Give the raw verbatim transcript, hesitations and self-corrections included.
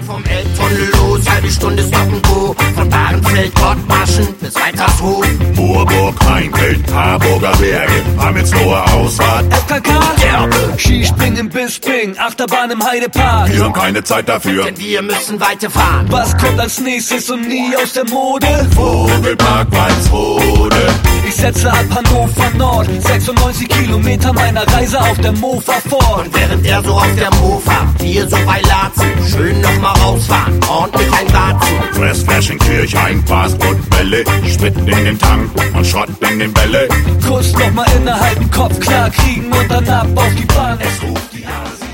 vom Elbtunnel los, halbe Stunde Stop and Go. Von Bahrenfeld, Ottmarschen bis Weitershof. Moorburg, Rheinfeld, Harburger Berge, Amitsloher Ausfahrt. F K K, Gerbe, Skispringen im Bisping, Achterbahn im Heidepark. Wir haben keine Zeit dafür, denn wir müssen weiterfahren. Was kommt als nächstes und nie aus der Mode? Vogelpark, Walsrode. Ich setze ab Hannover Nord, sechsundneunzig Kilometer meiner Reise auf der Mofa fort. Und während er so auf der Mofa, wir so bei Latzen, schön noch mal rausfahren, ordentlich ein Warzen. Fressflaschen, Kirchheim, Fastfood, Bälle, Spitten in den Tank und Schrott in den Bälle. Kurz noch mal innehalten, Kopf klar kriegen und dann ab auf die Bahn. Es ruft die Jahres